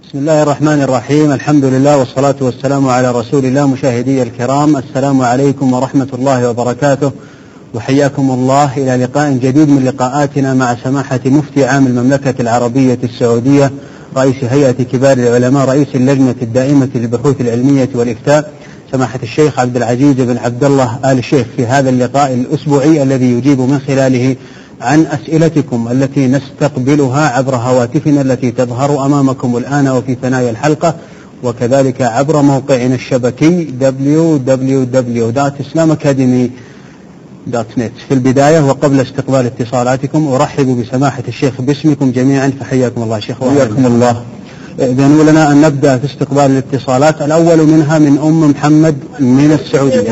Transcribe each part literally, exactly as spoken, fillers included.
بسم الله الرحمن الرحيم. الحمد لله والصلاة والسلام على رسول الله. مشاهدي الكرام، السلام عليكم ورحمة الله وبركاته، وحياكم الله إلى لقاء جديد من لقاءاتنا مع سماحة مفتي عام المملكة العربية السعودية، رئيس هيئة كبار العلماء، رئيس اللجنة الدائمة للبحوث العلمية والإفتاء، سماحة الشيخ عبد العزيز بن عبد الله آل الشيخ، في هذا اللقاء الأسبوعي الذي يجيب من خلاله عن أسئلتكم التي نستقبلها عبر هواتفنا التي تظهر أمامكم الآن وفي ثنايا الحلقة، وكذلك عبر موقعنا الشبكي دبليو دبليو دبليو دوت إسلام أكاديمي دوت نت. في البداية وقبل استقبال اتصالاتكم أرحب بسماحة الشيخ باسمكم جميعا، فحياكم الله شيخ. حياكم الله. إذن لنا أن نبدأ في استقبال الاتصالات، الأول منها من أم محمد من السعودية.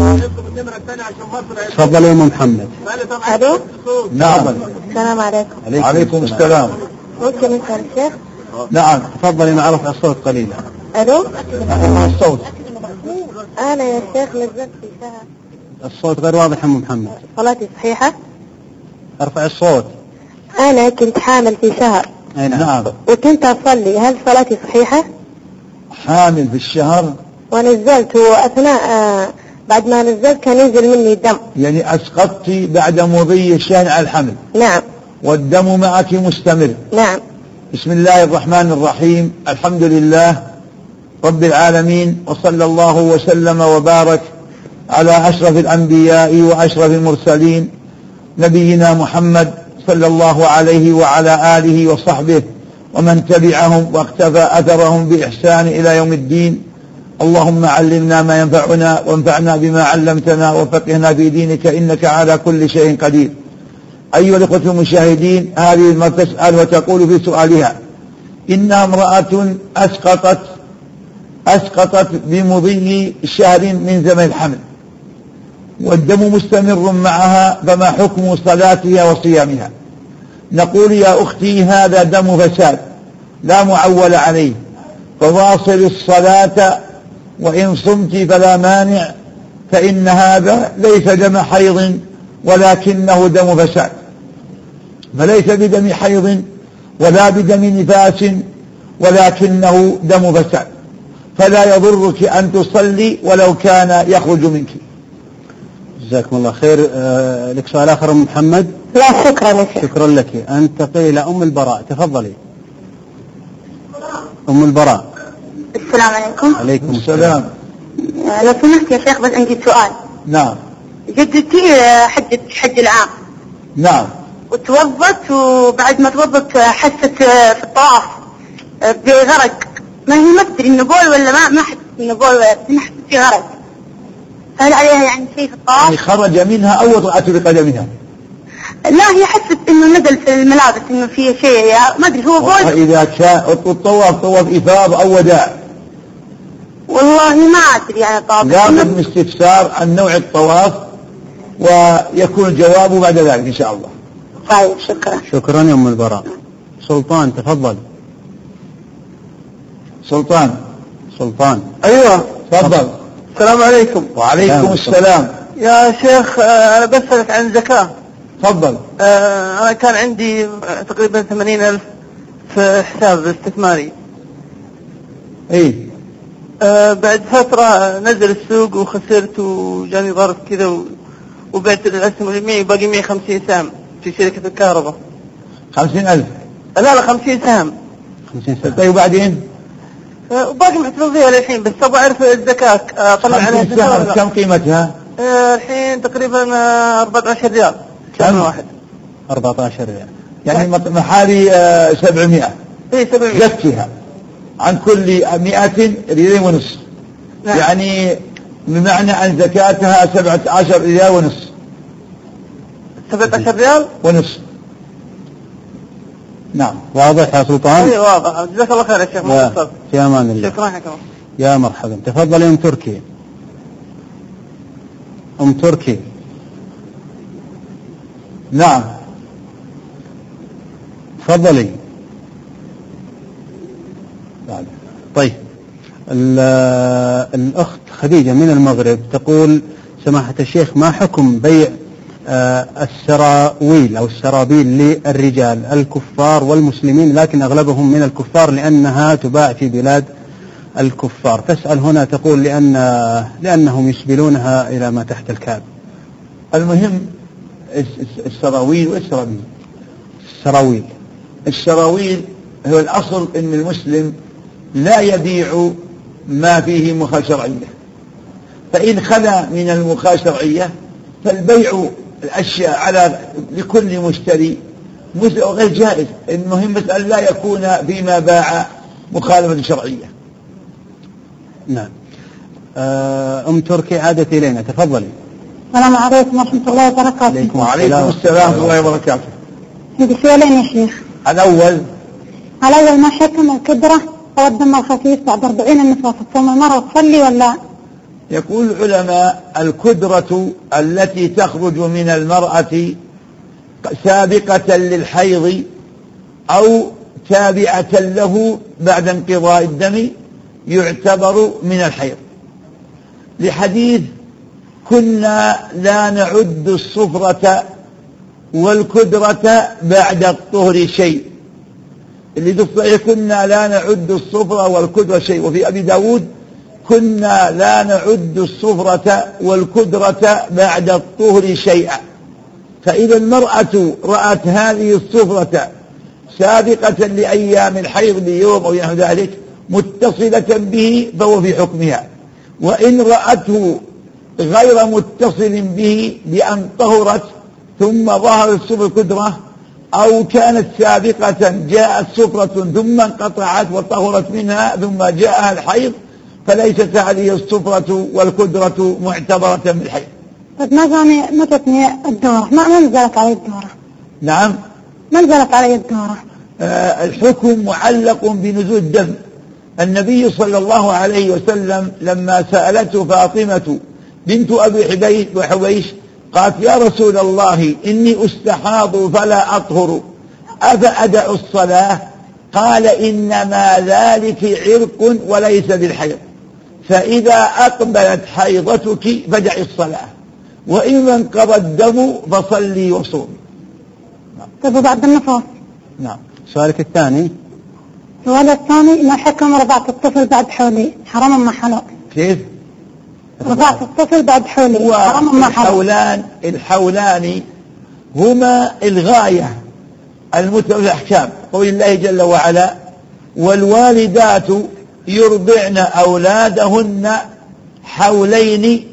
تفضل يا أم محمد. ألو. نعم. السلام عليكم. عليكم السلام. ممكن نسأل الشيخ؟ نعم. تفضلي مع رفع الصوت قليلا. ألو. الصوت. أنا يا شيخ نزلت في شهر. الصوت غير واضح أم محمد. صلاتي صحيحة؟ ارفع الصوت. أنا كنت حامل في شهر. أي نعم. نعم. وكنت أصلي، هل صلاتي صحيحة؟ حامل في الشهر. ونزلت، وأثناء آه بعد ما نزلت كان ينزل مني الدم. يعني أسقطت بعد مضي الشهر على الحمل. نعم. والدم معك مستمر. نعم. بسم الله الرحمن الرحيم. الحمد لله رب العالمين، وصلى الله وسلم وبارك على أشرف الأنبياء وأشرف المرسلين، نبينا محمد صلى الله عليه وعلى آله وصحبه ومن تبعهم واقتفى أثرهم بإحسان إلى يوم الدين. اللهم علمنا ما ينفعنا وانفعنا بما علمتنا وفقهنا في دينك، إنك على كل شيء قدير. أيها الأخوة المشاهدين، هذه المرأة تسأل وتقول في سؤالها إنها امرأة أسقطت أسقطت بمضي شهر من زمن الحمل، والدم مستمر معها، فما حكم صلاتها وصيامها؟ نقول يا أختي هذا دم فساد لا معول عليه، فواصل الصلاة وإن صمت فلا مانع، فإن هذا ليس دم حيض ولكنه دم فساد، فليس بدم حيض ولا بدم نفاس ولكنه دم فساد، فلا يضرك أن تصلي ولو كان يخرج منك. جزاكم الله خير. آه لك سؤال آخر أم محمد؟ لا شكرا يا شيخ. شكرا لك. أنتقل إلى أم البراء، تفضلي. أم البراء. السلام عليكم. عليكم السلام. لو سمحت يا شيخ، بس عندي سؤال. نعم. جدتي حجت حج العام. نعم. وتوضت، وبعد ما توضت حست في الطواف بغرق، ما هي ما تدري انه بول ولا ما ما حست انه بول، ولا حست في غرق، هل عليها يعني شيء في الطواف؟ يعني خرج منها أو وضعت بقدمها؟ لا، هي حست انه نزل في الملابس انه في شيء، ما ادري هو بول. إذا كان الطواف طواف إفاضة أو وداع؟ والله ما ادري عن الطواف. لابد من استفسار عن نوع الطواف ويكون الجواب بعد ذلك إن شاء الله. طيب شكرا. شكرا يا أم البراء. سلطان تفضل. سلطان. سلطان. أيوة تفضل. السلام عليكم. وعليكم السلام. يا شيخ أنا بسألك عن زكاة. تفضل. أنا كان عندي تقريبا ثمانين ألف في حساب استثماري. إيه. بعد فترة نزل السوق وخسرت وجاني ظرف كذا، وبعت الأسهم المية، باقي مية وخمسين سهم في شركة الكهرباء. خمسين ألف؟ لا لا خمسين سهم. خمسين سهم. طيب وبعدين؟ وباقي محتفظ فيها للحين، بس أبغى أعرف الزكاة أطلع عليها زكاة. كم قيمتها؟ الحين تقريبا أربعة عشر ريال. كم واحد؟ أربعة عشر ريال. يعني محالي سبعمائة. إيه سبعمائة. زكيها عن كل مئة ريال ونصف. نعم. يعني بمعنى أن زكاتها سبعة عشر ريال ونصف. سبعة عشر ريال ونصف. نعم. واضح يا سلطان؟ اي واضح. جزاك الله خير يا شيخ. و... في أمان الله. شكرا لك. يا مرحبا. تفضل يا أم تركي. أم تركي. نعم. تفضلي. طيب الأخت خديجة من المغرب تقول: سماحة الشيخ، ما حكم بيع السراويل أو السرابيل للرجال الكفار والمسلمين، لكن أغلبهم من الكفار لأنها تباع في بلاد الكفار. تسأل هنا تقول لأن لأنهم يسبلونها إلى ما تحت الكعب. المهم السراويل والسرابيل. السراويل السراويل هو الأصل أن المسلم لا يبيع ما فيه مخاة شرعية، فإن خلا من المخاة شرعية فالبيع الأشياء على لكل مشتري غير جائز. المهم أن لا يكون فيما باع مخالفة شرعية. نعم. أم تركي عادت إلينا، تفضلي. السلام عليكم ورحمة الله وبركاته. وعليكم السلام ورحمة الله وبركاته. عندي سؤالين يا شيخ. الأول الأول ما حكم الكدرة أو الدم الخفيف بعد أربعين النفاس تصوم المرأة تصلي ولا؟ يقول العلماء الكدرة التي تخرج من المرأة سابقة للحيض أو تابعة له بعد انقضاء الدم يعتبر من الحيض، لحديث كنا لا نعد الصفرة والكدرة بعد الطهر شيء، اللي في الصحيح كنا لا نعد الصفرة والكدرة شيء. وفي أبي داود كنا لا نعد الصفرة والكدرة بعد الطهر شيئا. فإذا المرأة رأت هذه الصفرة سابقة لأيام الحيض بيوم أو نحو ذلك متصلة به فهو في حكمها، وإن رأته غير متصل به بأن طهرت ثم ظهرت صفرة الكدرة أو كانت سابقة جاءت صفرة ثم انقطعت وطهرت منها ثم جاءها الحيض فليست هذه الصفرة والكدرة معتبرة من الحيض. طيب ما زاني متتني الدورة، ما نزلت علي الدورة؟ نعم ما نزلت علي الدورة. آه الحكم معلق بنزول الدم. النبي صلى الله عليه وسلم لما سألته فاطمة بنت أبي حبيش وحويش قالت يا رسول الله إني أستحاض فلا أطهر أفأدع الصلاة؟ قال إنما ذلك عرق وليس بالحيض، فإذا أقبلت حيضتك فدعي الصلاة وإن انقضى الدم فصلي وصومي. طيب بعد النفاس. نعم. سؤالك الثاني. السؤال الثاني ما حكم رضاعة الطفل بعد حولي حرام أم حلال؟ كيف؟ رضاعة الطفل بعد حولي حرام أم حلال؟ الحولان الحولان هما الغاية المتبعة الأحكام، قول الله جل وعلا والوالدات يرضعن أولادهن حولين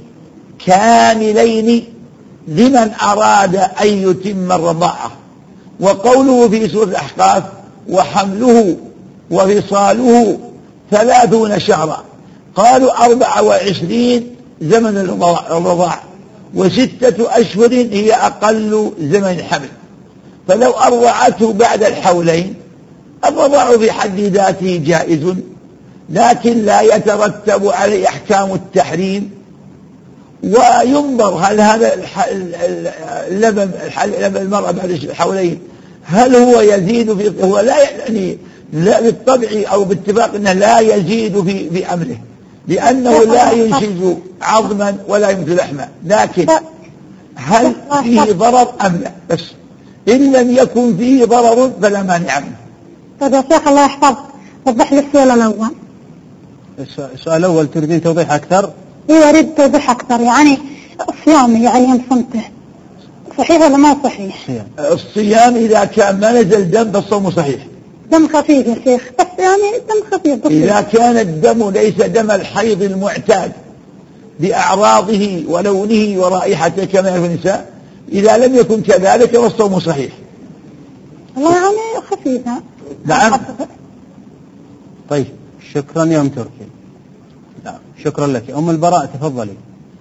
كاملين لمن أراد أن يتم الرضاعة. وقوله في سورة الأحقاف وحمله وفصاله ثلاثون شهرا، قالوا أربعة وعشرين زمن الرضاع وستة أشهر هي أقل زمن الحمل. فلو أرضعته بعد الحولين الرضاع في حد ذاته جائز، لكن لا يترتب عليه أحكام التحريم. وينظر هل هذا اللبن لبن المرأة بعد الحولين هل هو يزيد في هو لا يعني لا بالطبع أو باتفاق أنه لا يزيد في في أمره، لأنه لا ينشز عظما ولا ينشز لحما، لكن هل فيه ضرر أم لا؟ بس إن لم يكن فيه ضرر فلا مانع منه. طيب يا شيخ الله يحفظك وضح لي السؤال الأول. السؤال الأول تريدين توضيح أكثر؟ إيه أريد توضيح أكثر. يعني الصيام يعني يوم صمته صحيح ولا ما صحيح؟ الصيام إذا كان ما نزل دم فالصوم صحيح. دم خفيف يا شيخ بس يعني دم خفيف بسيط. إذا كان الدم ليس دم الحيض المعتاد بأعراضه ولونه ورائحته كما يعرف النساء، إذا لم يكن كذلك فالصوم صحيح. والله يعني خفيفة. نعم. طيب شكرا يا أم تركي. نعم شكرا لك. أم البراء تفضلي.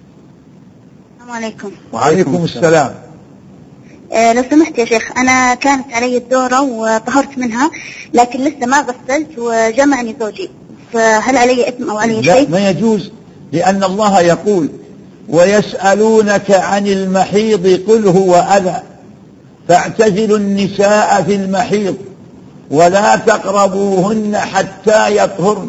السلام عليكم. وعليكم السلام. آه لو سمحت يا شيخ أنا كانت علي الدورة وطهرت منها لكن لسه ما غسلت وجمعني زوجي، فهل علي إثم أو علي شيء؟ لا ما يجوز، لأن الله يقول ويسألونك عن المحيض قل هو أذى فاعتزلوا النساء في المحيض ولا تقربوهن حتى يطهرن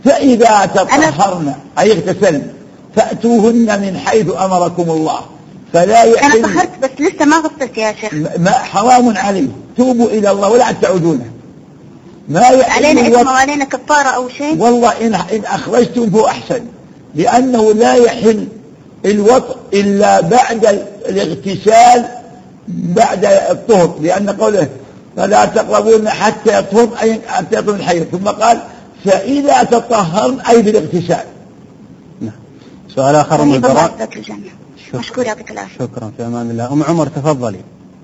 فإذا تطهرن أي اغتسلن فأتوهن من حيث أمركم الله فلا يحل. أنا طهرت بس لسه ما غسلت يا شيخ. ما حرام عليه، توبوا إلى الله ولا تعودونه. ما يحل علينا الوطء. إثم وعلينا كفارة أو شيء؟ والله إن, إن أخرجتم فهو أحسن، لأنه لا يحل الوطء إلا بعد الاغتسال بعد الطهر، لأن قوله فلا تقربون حتى يطهر أي حتى يطهر الحيض، ثم قال فإذا تطهرن أي بالاغتسال. نعم. سؤال آخر من البراء. مشكور يعطيك العافية. شكرا، في أمان الله. أم عمر تفضلي.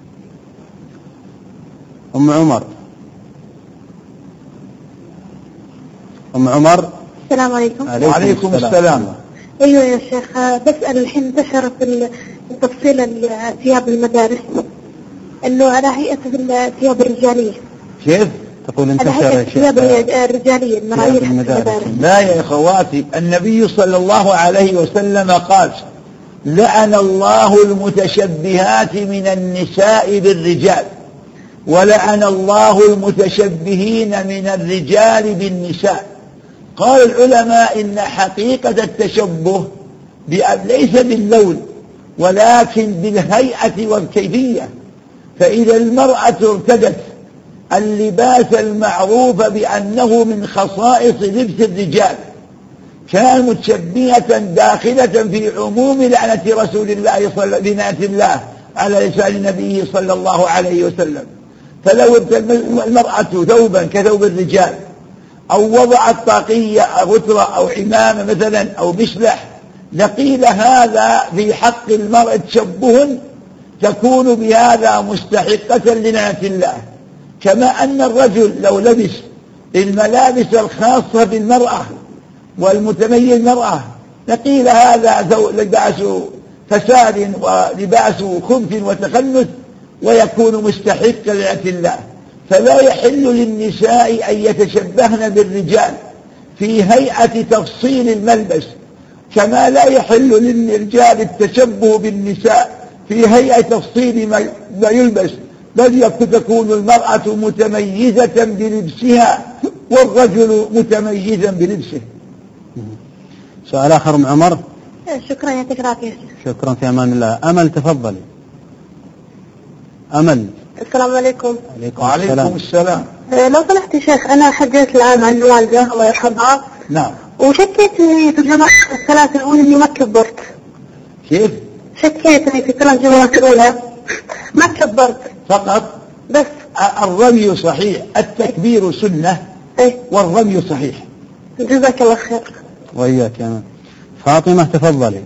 أم عمر. أم عمر. السلام عليكم. وعليكم السلام. أيوة يا شيخ، بسأل الحين انتشر في التفصيل ثياب المدارس إنه على هيئة الثياب الرجالية. كيف؟ تقول انتشر الثياب الرجالية المرايح المدارس. لا يا إخواتي، النبي صلى الله عليه وسلم قال لعن الله المتشبهات من النساء بالرجال، ولعن الله المتشبهين من الرجال بالنساء. قال العلماء إن حقيقة التشبه ليس باللون ولكن بالهيئة والكيفية. فإذا المرأة ارتدت اللباس المعروف بأنه من خصائص لبس الرجال كان متشبهة داخلة في عموم لعنة رسول الله صلى لعنة الله على لسان النبي صلى الله عليه وسلم. فلو المرأة ثوبا كثوب الرجال أو وضعت طاقية أو غترة أو عمامة مثلا أو مسلح لقيل هذا في حق المرأة تشبه، تكون بهذا مستحقة لعنة الله. كما أن الرجل لو لبس الملابس الخاصة بالمرأة والمتميز المرأة لقيل هذا لباس فساد ولباس خبث وتخنث ويكون مستحقا لعنة الله. فلا يحل للنساء أن يتشبهن بالرجال في هيئة تفصيل الملبس، كما لا يحل للرجال التشبه بالنساء في هيئة تفصيل ما يلبس، بل تكون المرأة متميزة بلبسها والرجل متميزا بلبسه. سؤال آخر من عمر. شكرا يا تكراتي. شكرا، في أمان الله. أمل تفضلي. أمل. السلام عليكم. وعليكم السلام, السلام. لو سمحت يا شيخ، أنا حجيت الآن عن الوالدة الله يرحمها. نعم. وشكيت إني في الجماعة الثلاث الأولى إني ما كبرت. كيف؟ شكيت إني في ثلاث جماعات الأولى ما كبرت. فقط؟ بس. الرمي صحيح، التكبير سنة. إيه؟ والرمي صحيح. جزاك الله خير. وإياك يا أمل. فاطمة تفضلي.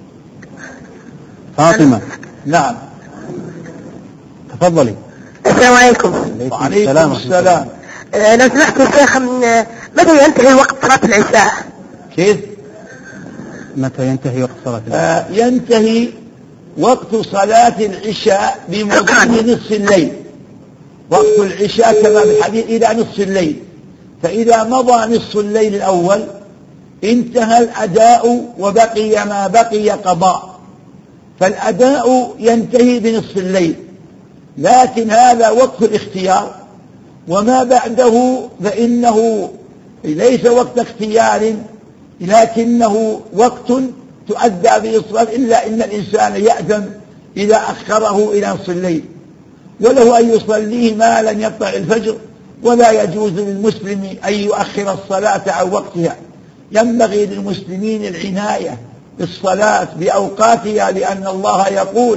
فاطمة. نعم. تفضلي. السلام عليكم. وعليكم السلام, السلام. أه لو سمحت يا شيخ، من متى ينتهي وقت صلاة العشاء؟ كيف؟ متى ينتهي وقت صلاة العشاء؟ آه ينتهي وقت صلاة العشاء بمضي نصف الليل. وقت العشاء كما بالحديث إلى نصف الليل، فإذا مضى نصف الليل الأول انتهى الأداء وبقي ما بقي قضاء، فالأداء ينتهي بنصف الليل، لكن هذا وقت الاختيار، وما بعده فإنه ليس وقت اختيار لكنه وقت تؤدى به الصلاة، إلا إن الإنسان يأثم إذا أخره إلى نصف الليل، وله أن يصليه ما لم يطلع الفجر، ولا يجوز للمسلم أن يؤخر الصلاة عن وقتها. ينبغي للمسلمين العناية بالصلاة بأوقاتها، لأن الله يقول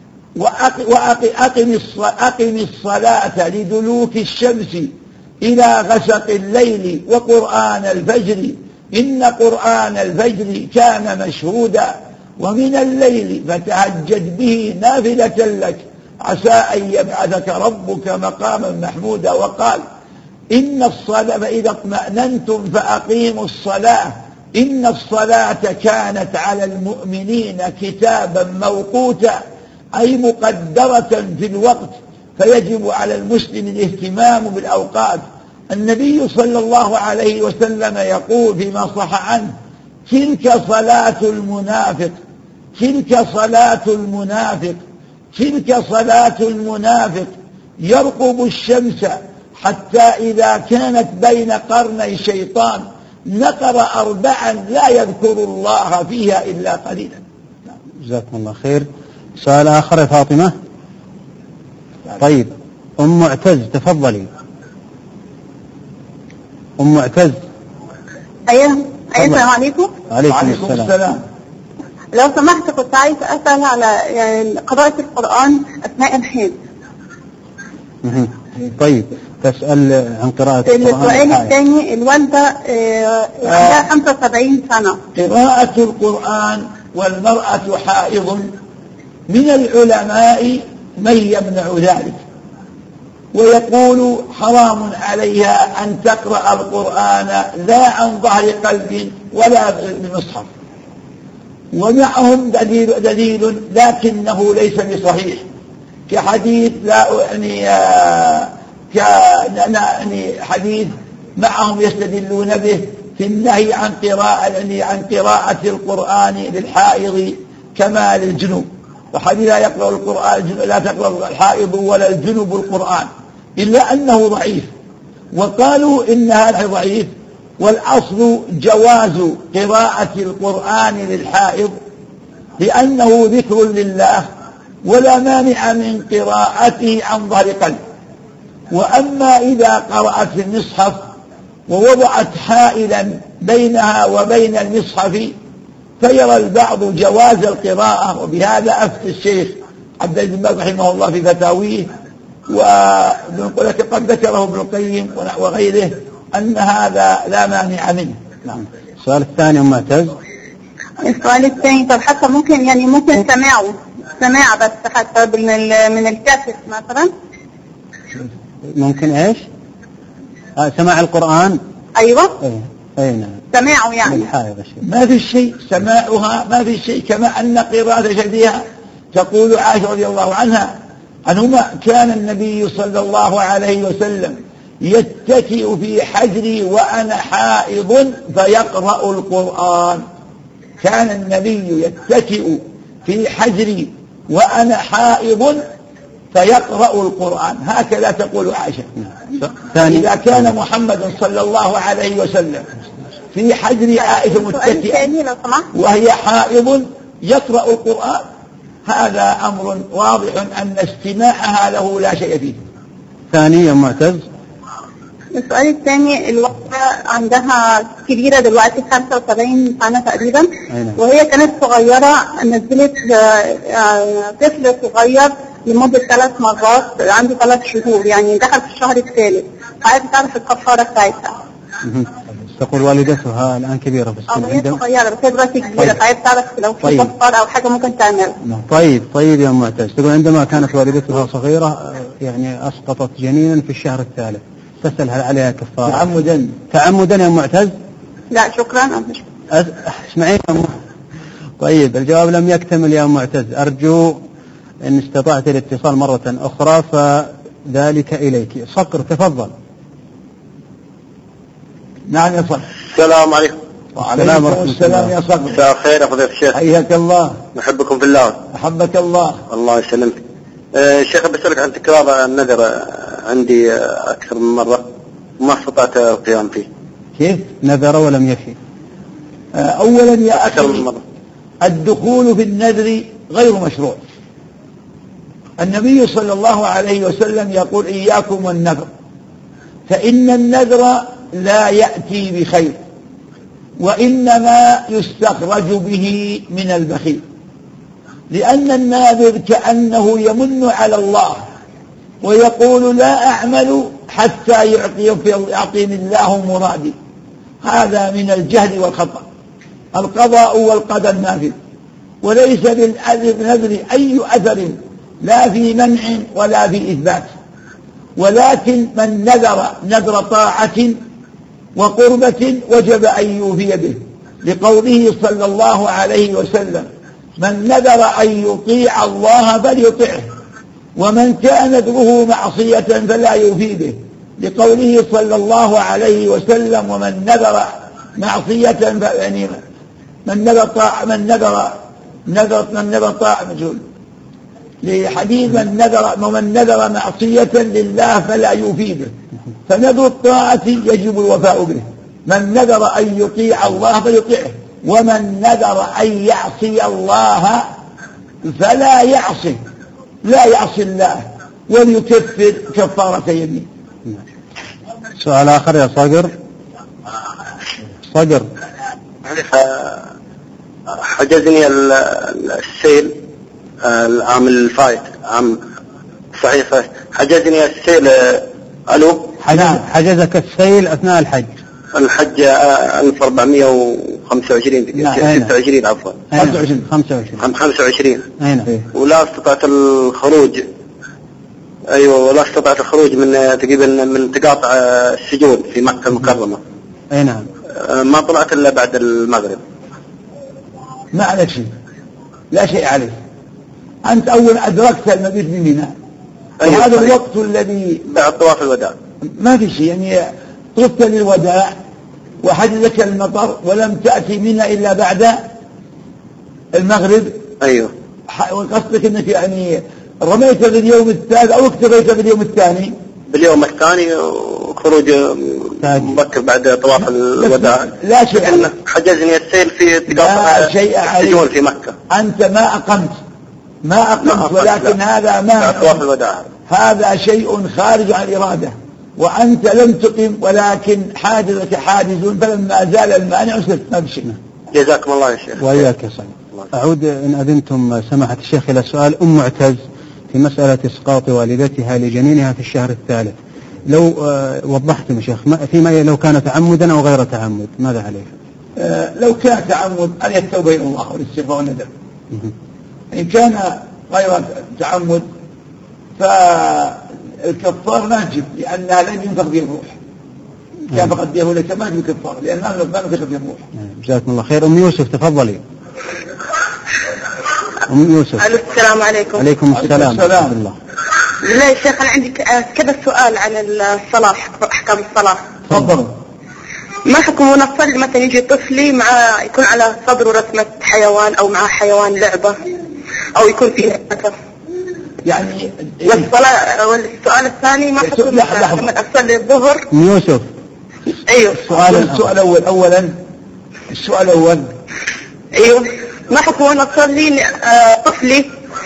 وأقم الصلاة لدلوك الشمس إلى غسق الليل وقرآن الفجر إن قرآن الفجر كان مشهودا ومن الليل فتهجد به نافلة لك عسى أن يبعثك ربك مقاما محمودا. وقال إن الصلاة فإذا اطمأننتم فأقيموا الصلاة إن الصلاة كانت على المؤمنين كتابا موقوتا، أي مقدرة في الوقت، فيجب على المسلم الاهتمام بالأوقات. النبي صلى الله عليه وسلم يقول فيما صح عنه تلك صلاة المنافق تلك صلاة المنافق تلك صلاة المنافق يرقب الشمس حتى إذا كانت بين قرني شيطان نقر أربعا لا يذكر الله فيها إلا قليلا. جزاكم الله خير. سؤال آخر يا فاطمة. طيب أم معتز تفضلي. أم معتز. ايوه ايوه السلام عليكم. عليكم السلام. السلام. لو سمحت كنت عايز اسال على يعني قراءة القرآن اثناء الحيض. مهم. طيب تسأل عن قراءة القرآن. السؤال الثاني الوالدة آه، عندها خمسة وسبعين سنة. قراءة القرآن والمرأة حائض من العلماء من يمنع ذلك ويقول حرام عليها أن تقرأ القرآن لا عن ظهر قلب ولا بمصحف، ومعهم دليل, دليل لكنه ليس بصحيح، كحديث لا يعني يعني حديث معهم يستدلون به في النهي عن قراءة يعني عن قراءة القرآن للحائض كما للجنوب، وحديث لا يقرأ القرآن لا تقرأ الحائض ولا الجنوب القرآن، إلا أنه ضعيف. وقالوا إن هذا ضعيف، والأصل جواز قراءة القرآن للحائض لأنه ذكر لله ولا مانع من قراءته عن ظهر قلب. وأما إذا قرأت في المصحف ووضعت حائلا بينها وبين المصحف فيرى البعض جواز القراءة، وبهذا أفتى الشيخ عبد العزيز بن باز رحمه الله في فتاويه، وقد ذكره ابن القيم وغيره أن هذا لا مانع منه. نعم. السؤال الثاني أم معتز. السؤال الثاني طب حتى ممكن يعني ممكن سماعه سماع بس حتى من من الكاسيت مثلا. ممكن ايش؟ آه سماع القرآن. ايوه اي اي نعم. سماعه يعني ما في شيء، سماعها ما في شيء، كما أن قراءة شديها تقول عائشة رضي الله عنها أنهما كان النبي صلى الله عليه وسلم يتكئ في حجري وأنا حائض فيقرأ القرآن. كان النبي يتكئ في حجري وأنا حائض فيقرأ القرآن، هكذا تقول عائشة. إذا كان محمد صلى الله عليه وسلم في حجر عائشة متكئا وهي حائض يقرأ القرآن، هذا أمر واضح أن استماعها له لا شيء فيه. ثانيا معتز. السؤال الثاني الوقت عندها كبيرة دلوقتي خمسة وسبعين سنة تقريبا، أينا. وهي كانت صغيرة نزلت طفل صغير لمدة ثلاث مرات عنده ثلاث شهور، يعني دخل في الشهر الثالث، عايزة تعرف الكفارة بتاعتها. تقول والدتها الآن كبيرة في السن. هي صغيرة بس هي دلوقتي كبيرة، فعايزة تعرف لو في كفارة أو حاجة ممكن تعمل. طيب طيب يا معتز، تقول عندما كانت والدتها صغيرة يعني أسقطت جنينا في الشهر الثالث، تسأل هل عليها كفارة؟ تعمدا. تعمدا يا معتز؟ لا شكرا. اسمعين. طيب الجواب لم يكتمل يا معتز، أرجو إن استطعت الاتصال مرة أخرى فذلك إليك. صقر تفضل. نعم يا صقر. السلام عليكم. وعليكم السلام يا صقر. مساء الخير يا فضيلة الشيخ. حياك الله. نحبكم في الله. أحبك الله. الله يسلمك. أه شيخ بسألك عن تكرار النذر عندي أكثر من مرة وما استطعت القيام فيه. كيف؟ نذر ولم يفي. أولا يا أكثر من أخي مرة. الدخول في النذر غير مشروع. النبي صلى الله عليه وسلم يقول إياكم والنذر، فإن النذر لا يأتي بخير وإنما يستخرج به من البخيل، لأن الناذر كأنه يمن على الله ويقول لا أعمل حتى يعطيني الله مرادي. هذا من الجهل والخطأ. القضاء والقدر نافذ، وليس بالنذر أي أثر لا في منع ولا في إثبات، ولكن من نذر نذر طاعة وقربة وجب أن يوفي به، لقوله صلى الله عليه وسلم من نذر أن يطيع الله فليطعه، ومن كان نذره معصية فلا يوفي به، لقوله صلى الله عليه وسلم ومن نذر معصية يعني من نذر طاعة من نذر نذر من نذر طاعة مجهول، لحديث من نذر ومن نذر معصية لله فلا يوفي به، فنذر الطاعة يجب الوفاء به. من نذر أن يطيع الله فليطيعه، ومن نذر أن يعصي الله فلا يعصي لا يعصي الله وليكفر كفارة يمين. سؤال آخر يا صقر. صقر حجزني السيل العام الفايت عام صحيح صحيح حجزني السيل. ألو حجزك السيل أثناء الحج الحج ألف وأربعمائة وخمسة وعشرين ستة وعشرين عفوا خمسة وعشرين ولا استطعت الخروج. أيوة ولا استطعت الخروج من تقريبا من تقاطع السجون في مكة المكرمة. أي نعم. ما طلعت إلا بعد المغرب. ما عليك شيء لا شيء عليك. أنت أول أدركت المبيت من منى. أيوة وهذا الوقت الذي بعد طواف الوداع ما في شيء يعني طفت للوداع وحدثك المطر ولم تأتي منا إلا بعد المغرب. أيوه وقصدك أنك يعني رميت باليوم الثالث أو اكتفيت باليوم الثاني باليوم الثاني وخروج مبكر بعد طواف الوداع. لا شيء عليك. حجزني السيل في تقاطع السجون في مكة. أنت ما أقمت ما أقمت, ما أقمت ولكن لا. هذا ما طواف الوداع هذا شيء خارج عن الإرادة وأنت لم تقم ولكن حاجزك حاجز فلما زال المانع سرت ما بشيء. جزاكم الله يا شيخ. وإياك يا صاحبي. أعود إن أذنتم سماحة الشيخ إلى سؤال أم معتز في مسألة إسقاط والدتها لجنينها في الشهر الثالث. لو وضحتم يا شيخ فيما لو كان تعمدا أو غير تعمد ماذا عليه؟ آه لو كان تعمد أن يتوب إلى الله والاستغفار والندم. إن كان غير تعمد فالكفار لا تجب لأنها لن ينفخ به الروح. كان فقد به لك ما تجب كفار لأن ما نفخ به الروح. جزاكم الله خير. أم يوسف تفضلي. أم يوسف. السلام عليكم. عليكم السلام ورحمة الله. لا يا شيخ أنا عندي كذا سؤال عن الصلاة أحكام الصلاة. تفضل. ما حكم ونصلي مثلا يجي طفلي مع يكون على صدره رسمة حيوان أو مع حيوان لعبة أو يكون فيه مثل يعني والصلاة. والسؤال الثاني ما حكم لما أصلي الظهر. أم يوسف. أيوه. السؤال السؤال الأول أولا السؤال الأول أيوه ما حكم وانا اصلي آه طفلي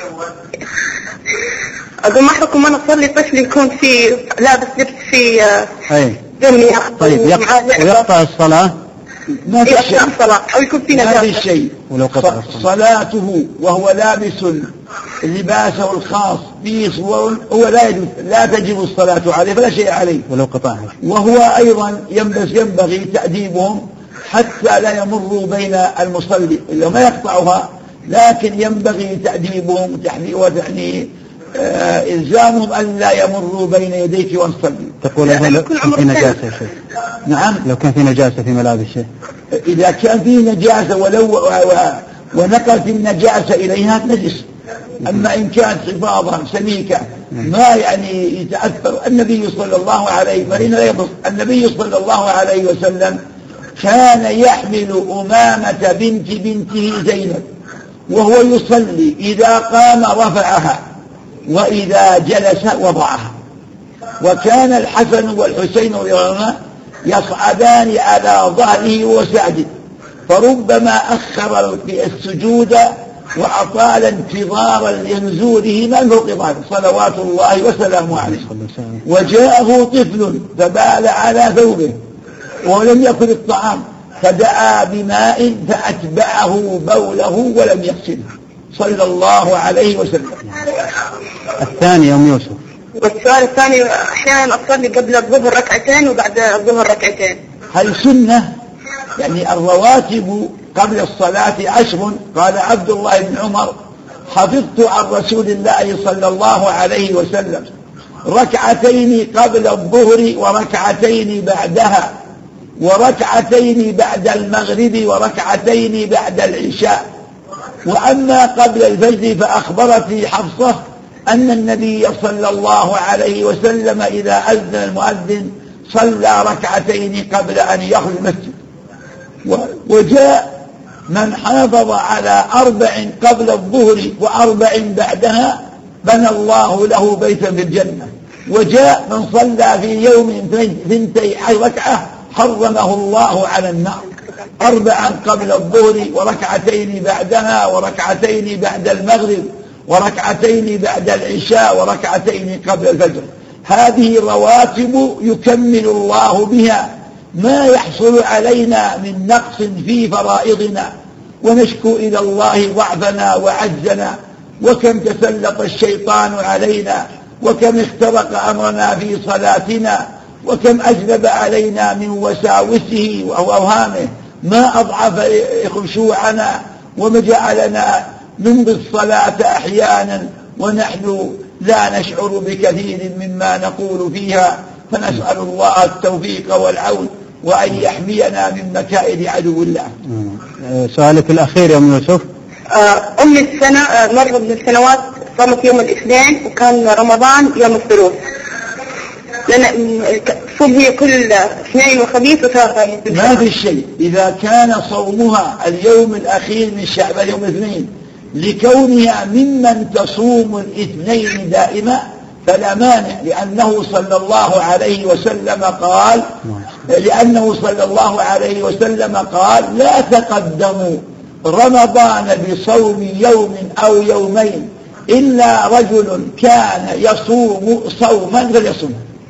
اقول ما حكم وانا اصلي طفلي يكون في لابس لبس في اي دنيا طيب يقطع الصلاة ما في شيء الصلاة او يكون في نجاسة. ما في شيء ولو قطع صلاته وهو لابس لباسه الخاص به صور هو لا يجب لا تجب الصلاة عليه فلا شيء عليه ولو قطعها. وهو ايضا ينبغي تأديبهم حتى لا يمروا بين المصلي إلا ما يقطعها لكن ينبغي تأديبهم وتعني آه إلزامهم أن لا يمروا بين يديك والصلي. تقول لو كان في نجاسة يا شيخ. نعم لو كان في نجاسة في ملابس شيء. إذا كان في نجاسة ولو ونقلت النجاسة إليها نجس. أما إن كانت حفاظا سميكة ما يعني يتأثر. النبي صلى الله عليه وسلم النبي صلى الله عليه وسلم كان يحمل أمامة بنت بنته زينب وهو يصلي إذا قام رفعها وإذا جلس وضعها. وكان الحسن والحسين يصعدان على ظهره وساجد فربما أخر السجود وأطال انتظارا لنزوله من فوق ظهره صلوات الله وسلامه عليه. وجاءه طفل فبال على ثوبه ولم يأكل الطعام فدعا بماء فأتبعه بوله ولم يغسله صلى الله عليه وسلم. الثاني أم يوسف. والسؤال الثاني أحيانا أصلي قبل الظهر ركعتين وبعد الظهر ركعتين هل سنة يعني الرواتب قبل الصلاة عشر؟ قال عبد الله بن عمر حفظت عن رسول الله صلى الله عليه وسلم ركعتين قبل الظهر وركعتين بعدها وركعتين بعد المغرب وركعتين بعد العشاء. وأما قبل الفجر فأخبرتني حفصة أن النبي صلى الله عليه وسلم إذا أذن المؤذن صلى ركعتين قبل أن يخرج المسجد. وجاء من حافظ على أربع قبل الظهر وأربع بعدها بنى الله له بيتا في الجنة. وجاء من صلى في يوم ثنتي ركعة حرمه الله على النار. أربعا قبل الظهر وركعتين بعدها وركعتين بعد المغرب وركعتين بعد العشاء وركعتين قبل الفجر. هذه رواتب يكمل الله بها ما يحصل علينا من نقص في فرائضنا، ونشكو إلى الله ضعفنا وعجزنا، وكم تسلط الشيطان علينا، وكم اخترق أمرنا في صلاتنا، وكم أجلب علينا من وساوسه وأوهامه ما أضعف خشوعنا وما جعلنا نمضي الصلاة أحيانا ونحن لا نشعر بكثير مما نقول فيها. فنسأل الله التوفيق والعون وأن يحمينا من مكائد عدو الله. سؤالك الأخير يا أم يوسف. أمي السنة مرة من السنوات صامت يوم الاثنين وكان رمضان يوم الثلاث، لأن تصوم هي كل اثنين وخميس وثلاثة. ما في شيء إذا كان صومها اليوم الأخير من شعبان يوم الاثنين لكونها ممن تصوم الاثنين دائما فلا مانع، لأنه صلى الله عليه وسلم قال لأنه صلى الله عليه وسلم قال لا تقدموا رمضان بصوم يوم أو يومين إلا رجل كان يصوم صوما فليصوم.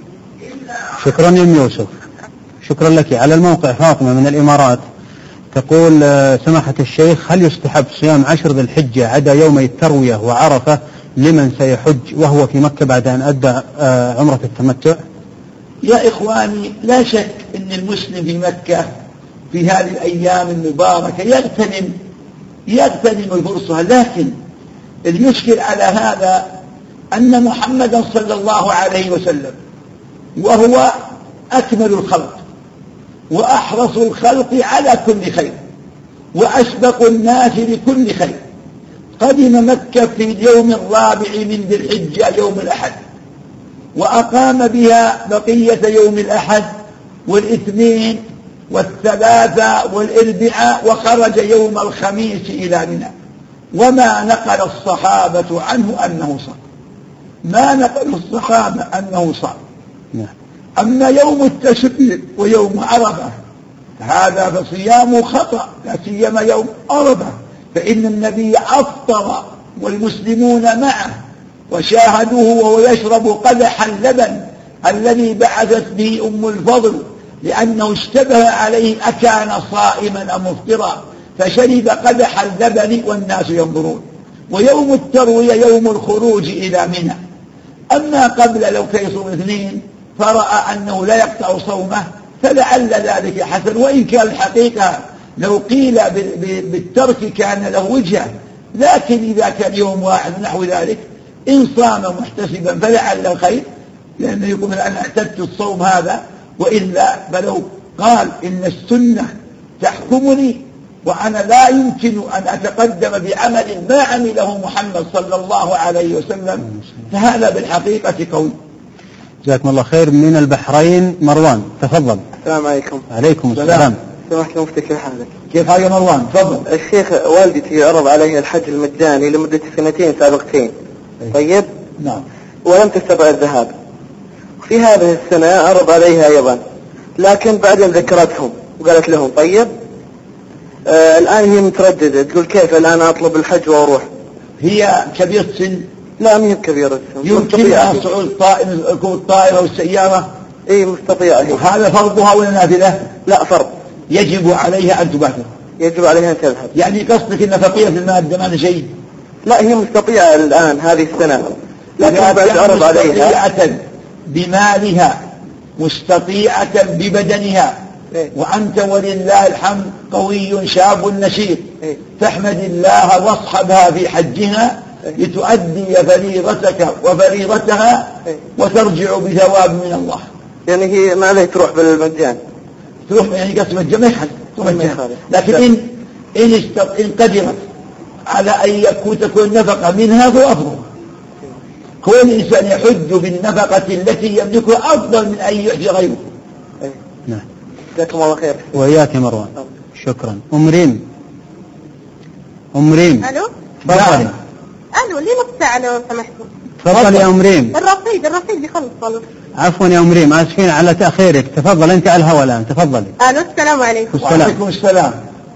شكرا يا أم يوسف، شكرا لك. على الموقع فاطمة من الإمارات تقول سماحة الشيخ هل يستحب صيام عشر ذي الحجة عدا يومي التروية وعرفة لمن سيحج وهو في مكة بعد أن أدى عمرة التمتع؟ يا إخواني لا شك أن المسلم في مكة في هذه الأيام المباركة يغتنم يغتنم الفرصة، لكن المشكل على هذا أن محمدا صلى الله عليه وسلم وهو أكمل الخلق وأحرص الخلق على كل خير وأسبق الناس لكل خير قدم مكة في اليوم الرابع من ذي الحجة يوم الأحد، وأقام بها بقية يوم الأحد والاثنين والثلاثة والأربعاء، وخرج يوم الخميس إلى منى. وما نقل الصحابة عنه أنه صام، ما نقل الصحابة أنه صام. أما يوم التشريق ويوم عرفة هذا فصيامه خطأ، لا سيما يوم عرفة فإن النبي أفطر والمسلمون معه وشاهدوه وهو يشرب قدح اللبن الذي بعثت به أم الفضل، لأنه اشتبه عليه أكان صائما أم مفطرا، فشرب قدح اللبن والناس ينظرون. ويوم التروية يوم الخروج إلى منى. أما قبل لو كان يصوم اثنين فرأى أنه لا يقطع صومه فلعل ذلك حسن، وإن كان الحقيقة لو قيل بالترك كان له وجهة، لكن إذا كان يوم واحد نحو ذلك إن صام محتسبا فلعل الخير، لأنه يقول أنا اعتدت الصوم هذا، وإلا فلو قال إن السنة تحكمني وأنا لا يمكن أن أتقدم بعمل ما عمله محمد صلى الله عليه وسلم فهذا بالحقيقة قول. جزاكم الله خير. من البحرين مروان، تفضل. السلام عليكم. عليكم السلام. سمحت مفتي كيف حالك؟ كيف حالك مروان؟ تفضل. الشيخ والدتي عرض عليها الحج المجاني لمدة سنتين سابقتين. طيب؟ نعم. ولم تستطع الذهاب. في هذه السنة عرض عليها أيضا، لكن بعدين ذكرتهم وقالت لهم طيب آه الآن هي مترددة تقول كيف الآن أطلب الحج وأروح؟ هي كبيرة سن؟ لا مهي كبيرة السن. يمكنها صعود الطائرة والسيارة؟ اي مستطيعة هي. هذا فرضها ولا نافلة؟ لا فرض. يجب عليها أن تباشر. يجب عليها أن تذهب. يعني قصدك إن فقيرة في المادة ما شيء؟ لا هي مستطيعة الآن هذه السنة، لكن بعد عرض عليها مستطيعة بمالها مستطيعة ببدنها إيه؟ وأنت ولله الحمد قوي شاب نشيط إيه؟ فاحمد الله واصحبها في حجها إيه؟ لتؤدي فريضتك وفريضتها إيه؟ وترجع بثواب من الله. يعني هي ما عليه تروح بالمجان، تروح يعني قسم الجميع مجان، لكن إن إن, استط... إن قدرت على أن يكون تكون نفقة منها فهو أفضل. كل إنسان يحج بالنفقة التي يملكها أفضل من أن يحج غيره. أيه. نعم. جزاكم الله خير. وإياك يا مروان. شكرا. أم ريم. أم ريم. ألو. تفضل. ألو لي نص ساعة لو سمحتوا. تفضل يا أم ريم. الرصيد الرصيد يخلص والله. عفوا يا أم ريم، آسفين على تأخيرك، تفضل أنت على الهواء الآن، تفضلي. ألو السلام عليكم. وعليكم السلام.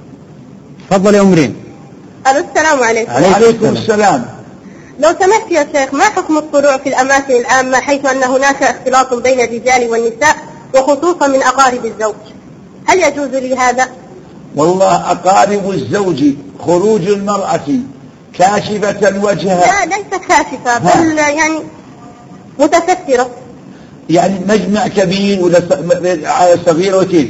تفضل يا أم ريم. ألو السلام عليكم. وعليكم السلام. لو سمحت يا شيخ، ما حكم الطلوع في الأماكن العامة حيث أن هناك اختلاط بين الرجال والنساء وخصوصا من أقارب الزوج؟ هل يجوز لي هذا؟ والله أقارب الزوج خروج المرأة كاشفة وجهها، لا ليس كاشفة بل يعني متسترة، يعني مجمع كبير ولا صغير وكيف؟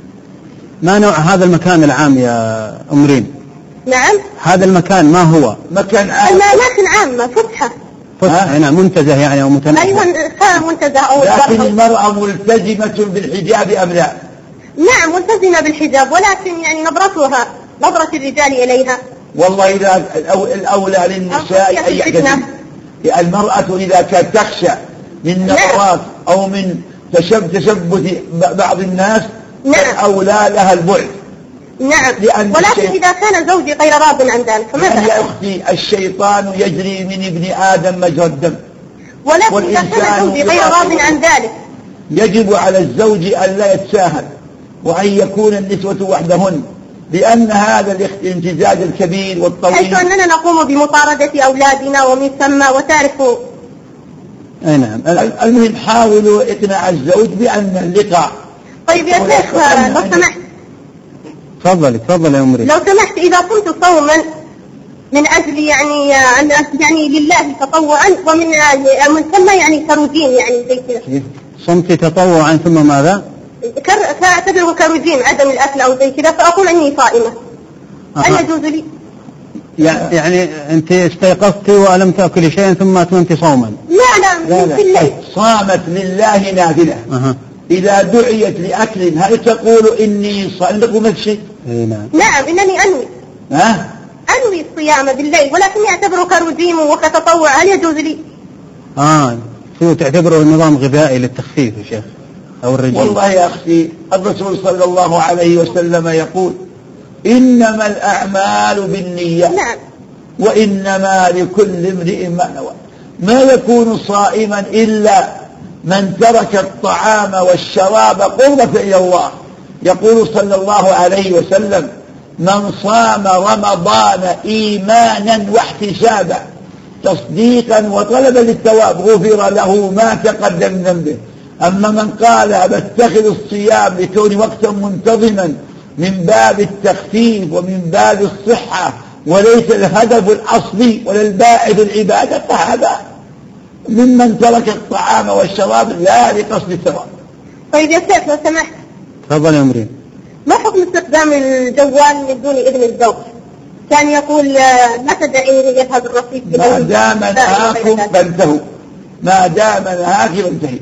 ما نوع هذا المكان العام يا أم ريم؟ نعم هذا المكان ما هو؟ مكان عام. الأماكن عامة فسحة. فسحة هنا منتزه يعني أو متنزه؟ أيوة منتزه أو لكن المرأة ملتزمة بالحجاب أم لا؟ نعم ملتزمة بالحجاب، ولكن يعني نظرتها نظرة الرجال إليها. والله إذا الأولى للنساء أن يعتزلن. المرأة إذا كانت تخشى من نظرات أو من تشبث بعض الناس فالأولى لها البعد. نعم ولكن إذا كان زوجي غير راض عن ذلك فماذا؟ يا أختي الشيطان يجري من ابن آدم مجرى الدم، ولكن إذا كان زوجي غير راض عن ذلك يجب على الزوج أن لا يتساهل وأن يكون النسوة وحدهن، لأن هذا الامتزاج الكبير والطويل حيث أننا نقوم بمطاردة أولادنا ومن ثم وتعرفوا. أي نعم. المهم حاولوا إقناع الزوج بأن اللقاء. طيب يا شيخ لو سمحت. تفضلي تفضلي يا أم ريم. لو سمحت، إذا كنت صوما من أجل يعني يعني لله تطوعا ومن من ثم يعني كروجين يعني زي كذا. صمت تطوعا ثم ماذا؟ فأعتبره كروجين عدم الأكل أو زي كذا فأقول أني صائمة. هل يجوز لي؟ يعني أنت استيقظت ولم تأكلي شيئا ثم أتممت صوما؟ لا لا, لا, لا. صامت لله نافلة. أه. إذا دعيت لأكل هل تقول إني صائم؟ تقول نفس الشيء. نعم. نعم إنني أنوي. ها؟ أنوي الصيام بالليل ولكن يعتبره كروجين وكتطوع، هل يجوز لي؟ آه شو تعتبره نظام غذائي للتخفيف يا شيخ أو الرجيم؟ والله يا أختي الرسول صلى الله عليه وسلم يقول إنما الأعمال بالنية. نعم. وإنما لكل امرئ ما نوى. ما يكون صائما إلا من ترك الطعام والشراب قربة إلى الله. يقول صلى الله عليه وسلم من صام رمضان إيمانا واحتسابا تصديقا وطلبا للثواب غفر له ما تقدم من ذنبه. أما من قال بتخذ الصيام لكون وقتا منتظما من باب التخفيف ومن باب الصحة وليس الهدف الأصلي ولا الباعث العبادة فهذا ممن ترك الطعام والشراب لا لقصد الثواب. طيب يا شيخ لو سمحت. تفضل يا أمرين. ما حكم استخدام الجوال من دون إذن الزوج؟ كان يقول لا تدعيني يذهب الرصيد. ما دام نهاكم فانتهوا، ما دام نهاكم فانتهي.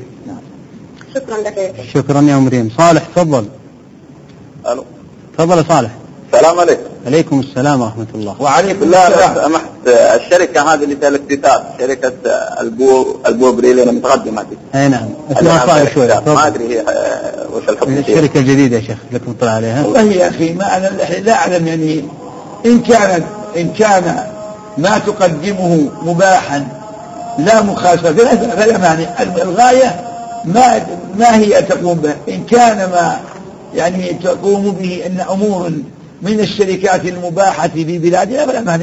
شكرا لك. شكرا يا أمرين. صالح تفضل. ألو. تفضل يا صالح. السلام عليكم. عليكم السلام ورحمة الله. وعليكم الله. لا سمحت الشركة هذه اللي فيها الاكتتاب شركة البو البو بريلي المتقدمة دي. أي نعم. اسمها صالح شوية. ما أدري هي وش الحكم. الشركة الجديدة يا شيخ لكم طلع عليها. والله يا أخي ما أنا لا أعلم يعني إن كان إن كان ما تقدمه مباحا لا مخالفة فلا مانع. الغاية ما ما هي تقوم به. إن كان ما يعني تقوم به أن أمور من الشركات المباحة في بلادنا فلا مانع.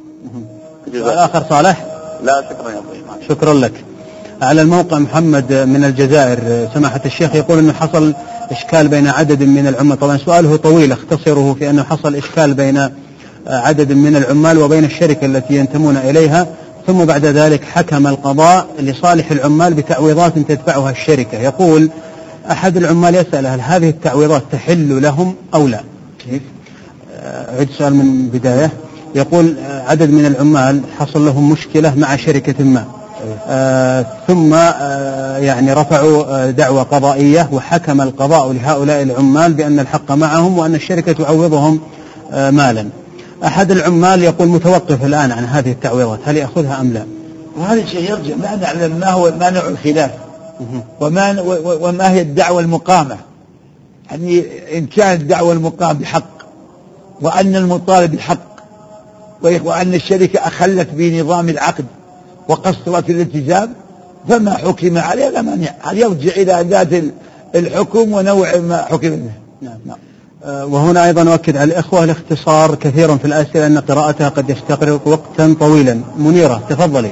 الآخر صالح. لا شكرا يا أخي. شكرا لك. على الموقع محمد من الجزائر سماحة الشيخ يقول أنه حصل إشكال بين عدد من العمال. طبعا سؤاله طويل اختصره في أنه حصل إشكال بين عدد من العمال وبين الشركة التي ينتمون إليها، ثم بعد ذلك حكم القضاء لصالح العمال بتعويضات تدفعها الشركة. يقول أحد العمال يسأل هل هذه التعويضات تحل لهم أو لا؟ كيف؟ أعيد السؤال من بداية. يقول عدد من العمال حصل لهم مشكلة مع شركة ما، آه ثم آه يعني رفعوا دعوى قضائية وحكم القضاء لهؤلاء العمال بأن الحق معهم وأن الشركة تعوضهم آه مالا. أحد العمال يقول متوقف الآن عن هذه التعويضات، هل يأخذها أم لا؟ وهذا الشيء يرجع ما نعلم ما هو ما نوع الخلاف وما وما هي الدعوة المقامة. يعني إن كانت الدعوة المقامة بحق وأن المطالب بالحق وأن الشركة أخلت بنظام العقد وقصرت الالتزام فما حكم عليه لا مانع، هل يرجع إلى ذات الحكم ونوع ما حكم به. نعم. نعم. وهنا أيضا أؤكد على الإخوة الاختصار كثيرا في الأسئلة أن قراءتها قد يستغرق وقتا طويلا. منيرة تفضلي.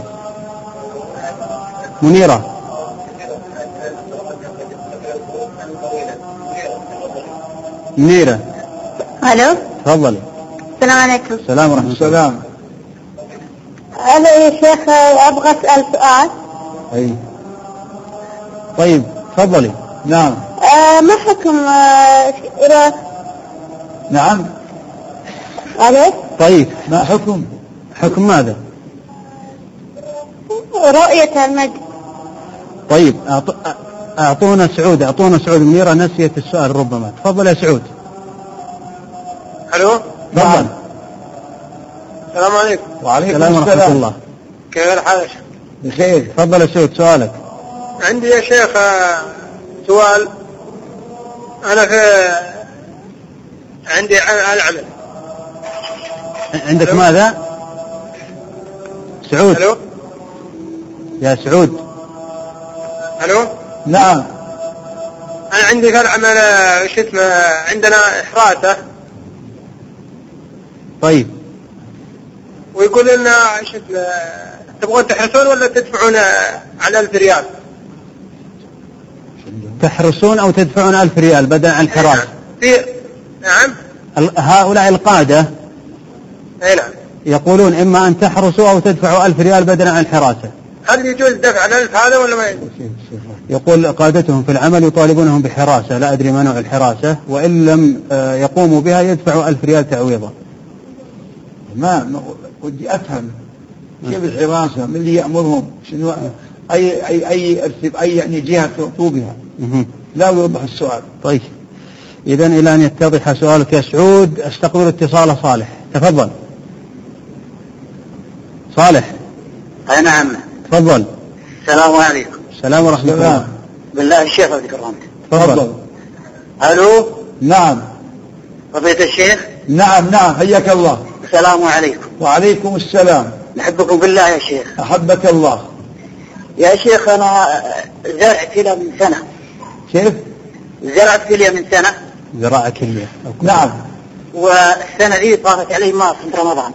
منيرة. منيرة. الو تفضلي. السلام عليكم. السلام ورحمة الله. السلام. الو يا شيخ، ابغى اسال سؤال. اي طيب تفضلي. نعم. آه ما حكم آه إراث؟ نعم. الو. طيب ما حكم؟ حكم ماذا؟ رؤية المجد. طيب أعط... أعطونا سعود، أعطونا سعود. منيرة نسيت السؤال ربما. تفضل يا سعود. الو. تفضل. السلام عليكم. وعليكم السلام ورحمة الله. كيف الحال؟ بخير. تفضل يا سعود سؤالك. عندي يا شيخ سؤال. أنا في عندي العمل. عندك ألو؟ ماذا؟ سعود. الو. يا سعود. الو. نعم. أنا عندي في العمل شو اسمه، عندنا إحراسة. طيب. ويقول لنا شو اسمه، تبغون تحرسون ولا تدفعون على ألف ريال؟ تحرسون أو تدفعون ألف ريال بدلا عن الحراسة. في نعم. هؤلاء القادة أي نعم. يقولون إما أن تحرسوا أو تدفعوا ألف ريال بدلا عن الحراسة. هل يجوز دفع الألف هذا ولا ما يجوز؟ يقول قادتهم في العمل يطالبونهم بحراسة، لا أدري ما نوع الحراسة، وإن لم يقوموا بها يدفعوا ألف ريال تعويضا. ما ودي أفهم كيف الحراسة، من اللي يأمرهم، شنو أي أي أي أرتب أي يعني جهة تعطوا بها. لا يوضح السؤال. طيب إذن إلى أن يتضح سؤالك يا سعود أستقبل اتصال صالح. تفضل صالح. أي نعم. تفضل. السلام عليكم. السلام ورحمة الله. بالله الشيخ أبو كرامته. تفضل. ألو. نعم. فضيلة الشيخ. نعم نعم حياك الله. السلام عليكم. وعليكم السلام. نحبكم بالله يا شيخ. أحبك الله. يا شيخ أنا زرعت فيلا من سنة. كيف؟ زرعت فيلا من سنة. زراعة كلية. نعم. والسنة دي طافت علي ما صمت رمضان.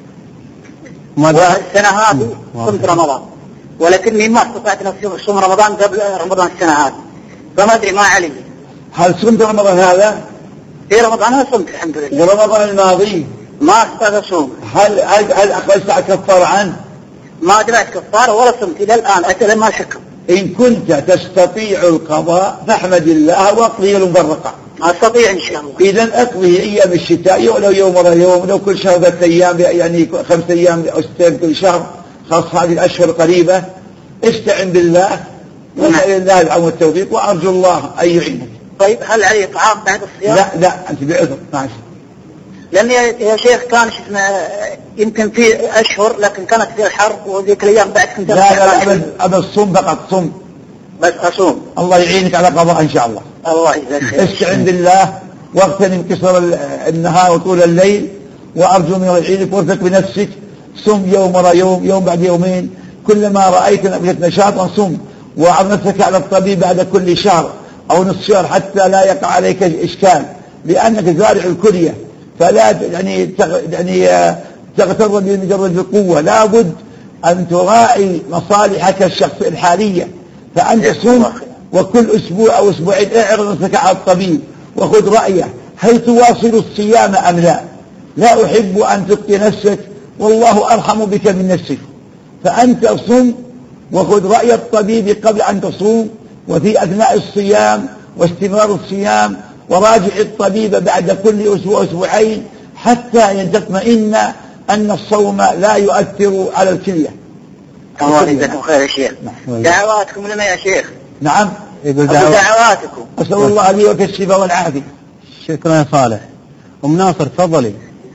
ماذا؟ والسنة هذه صمت رمضان، ولكني ما استطعت أن أصوم رمضان قبل رمضان السنة هذه، فما أدري ما علي. هل صمت رمضان هذا؟ في رمضان أنا صمت الحمد لله. ورمضان الماضي ما استطعت أصوم. هل هل هل أخرجت كفار عنه؟ ما دفعت كفارة ولا صمت إلى الآن، أسأل ما شكر. إن كنت تستطيع القضاء فاحمد الله واقضي المفرقة. أستطيع إن شاء الله. إذا أقضي أيام الشتاء ولو يوم ولا يوم، لو كل شهر ثلاثة أيام يعني خمسة أيام أو ستة كل شهر، خاص هذه الأشهر القريبة. استعن بالله واسأل الله العون والتوفيق وأرجو الله أن يعينك. طيب هل علي طعام بعد الصيام؟ لا لا أنت بعذر ماشي. لأن يا شيخ كان اسمه يمكن في أشهر لكن كانت في الحرب وذيك الأيام بعد كنت. لا لا أبد أبد صم فقط صم. بس أصوم. الله يعينك على قضاء إن شاء الله. الله يجزاك. استعن بالله واغتنم قصر النهار وطول الليل، وأرجو من يعينك وارفق بنفسك. صم يوم ورا يوم، يوم بعد يومين، كلما رأيت نشاطا صم، وعظ نفسك على الطبيب بعد كل شهر أو نصف شهر حتى لا يقع عليك إشكال، لأنك زارع الكلية، فلا يعني يعني تغتر بمجرد القوة، لا بد أن تراعي مصالحك الشخصية الحالية. فأنت صم، وكل أسبوع أو أسبوعين اعرض نفسك على الطبيب وخذ رأيه هل تواصل الصيام أم لا. لا أحب أن تبقي نفسك والله أرحم بك من نفسك. فأنت صم وخذ رأي الطبيب قبل أن تصوم، وفي أثناء الصيام واستمرار الصيام، وراجع الطبيب بعد كل أسبوع أسبوعين حتى تطمئن أن الصوم لا يؤثر على الكلية. الله يجزاكم خير يا شيخ. دعواتكم لنا يا شيخ. نعم. دعواتكم. أسأل الله لي وك الشفاء والعافية. شكرا يا صالح. أم ناصر تفضلي.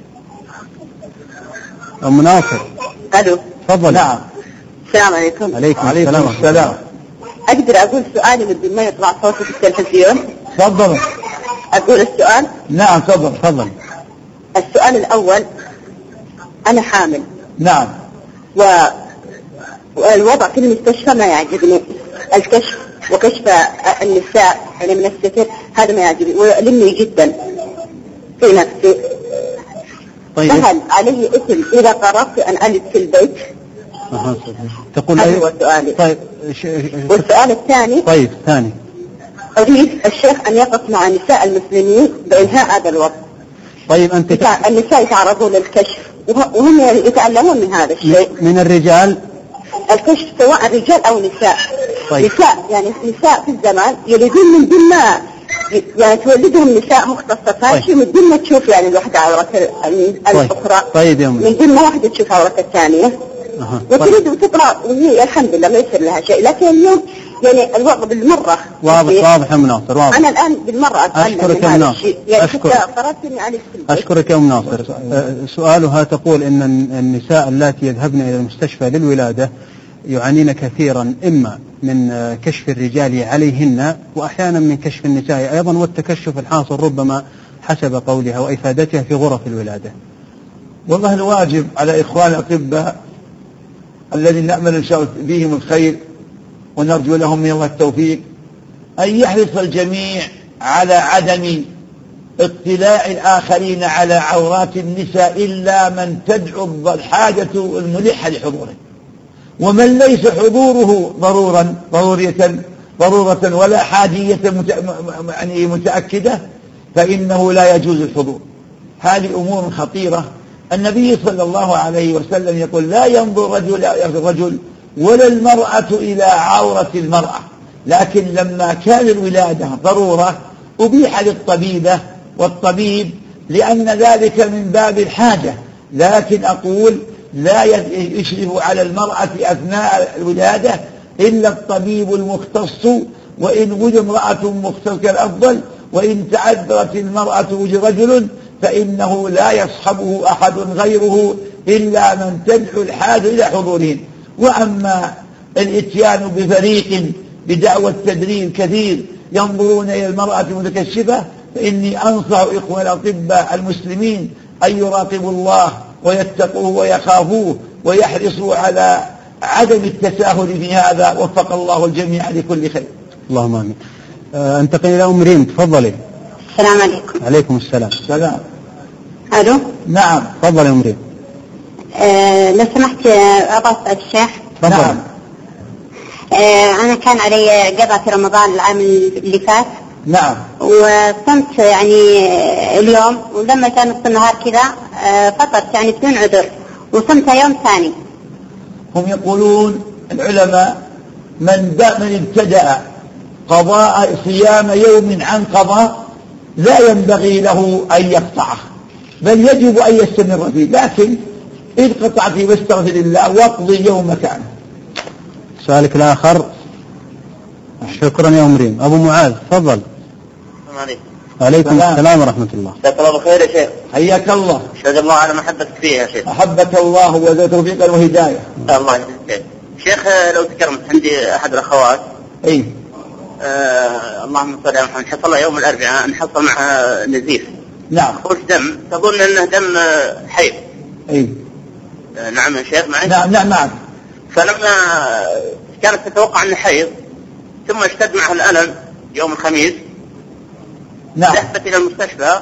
أم ناصر. ألو. تفضلي. نعم. السلام عليكم. عليكم السلام. السلام. أقدر أقول سؤالي بدون ما يطلع صوتي في التلفزيون؟ تفضل. أقول السؤال؟ نعم تفضل. تفضل. السؤال الأول، أنا حامل. نعم. والوضع في المستشفى ما يعجبني، الكشف وكشف النساء يعني من الستر هذا ما يعجبني ويؤلمني جدا في نفسي. طيب فهل علي إثم إذا قررت أن أجلس في البيت؟ أه تقول هذا هو سؤالي. طيب ش... والسؤال الثاني، طيب ثاني أريد الشيخ أن يقف مع نساء المسلمين بإنهاء هذا الوضع. طيب أنت ت... النساء يتعرضون للكشف وهم يتعلمون من هذا الشيء. من الرجال الكشف سواء رجال أو نساء. طيب. نساء يعني نساء في الزمان يلدون من دون ما يعني تولدهم نساء مختصة فاشي من دون ما تشوف يعني الواحدة عورة الأخرى. طيب يا من دون ما واحدة تشوف عورة الثانية. أه. وتريد وتطلع وهي الحمد لله ما يصير لها شيء، لكن اليوم يعني الوضع بالمرة واضح واضح يا مناصر واضح. أنا الآن بالمرة أتعلم أشكرك من يا هذا الشيء يعني أشكرك. حتى قررتني على السلبي. أشكرك يا مناصر. سؤالها تقول إن النساء اللاتي يذهبن إلى المستشفى للولادة يعانين كثيرا إما من كشف الرجال عليهن وأحيانا من كشف النساء أيضا، والتكشف الحاصل ربما حسب قولها وإفادتها في غرف الولادة. والله الواجب على إخوان الأطباء الذين نأمل إن شاء الله بهم الخير ونرجو لهم من الله التوفيق أن يحرص الجميع على عدم اطلاع الآخرين على عورات النساء إلا من تدعو الحاجة الملحة لحضوره، ومن ليس حضوره ضرورا ضرورية ضرورة ولا حاجية يعني متأكدة فإنه لا يجوز الحضور. هذه أمور خطيرة. النبي صلى الله عليه وسلم يقول لا ينظر رجل الرجل ولا المرأة إلى عورة المرأة، لكن لما كان الولادة ضرورة أبيح للطبيبة والطبيب لأن ذلك من باب الحاجة، لكن أقول لا يشرف على المرأة أثناء الولادة إلا الطبيب المختص، وإن وجد امرأة مختصة كالأفضل، وإن تعذرت المرأة وجد رجل فإنه لا يصحبه أحد غيره إلا من تدعو الحاجة إلى حضورهم. وأما الإتيان بفريق بدعوى التدريب كثير ينظرون إلى المرأة المتكشفة، فإني أنصح إخوان الأطباء المسلمين أن يراقبوا الله ويتقوه ويخافوه ويحرصوا على عدم التساهل في هذا. وفق الله الجميع لكل خير. اللهم آمين. أه انتقل إلى أم ريم، تفضلي. السلام عليكم. عليكم السلام. سلام. ألو. نعم. تفضلي أم ريم. أه لو سمحت أبغى أسأل الشيخ. نعم. أه أنا كان علي قضاء في رمضان العام اللي فات. نعم. وصمت يعني اليوم، ولما كان نص النهار كذا أه فطرت يعني بدون عذر وصمت يوم ثاني. هم يقولون العلماء من من ابتدأ قضاء صيام يوم عن قضاء لا ينبغي له أن يقطعه، بل يجب أن يستمر فيه، لكن إذ قطع فيه واستغفر الله واقضي يوم كان. سؤالك الآخر. شكرا يا أم ريم. أبو معاذ تفضل. السلام عليكم. عليكم السلام ورحمة الله. جزاك الله خير يا شيخ. حياك الله. شهد الله على محبتك فيه يا شيخ. أحبك الله وذا توفيقا وهداية. الله يحفظك. شيخ لو تكرمت عندي أحد الأخوات. أي. آه اللهم صل على محمد. حصل يوم الأربعاء نحصل مع نزيف. نعم. خروج دم تظن أنه دم حيض. أي. آه نعم يا شيخ معي. نعم نعم معك. فلما كانت تتوقع أنه حيض ثم اشتد معها الألم يوم الخميس. نعم. ذهبت إلى المستشفى،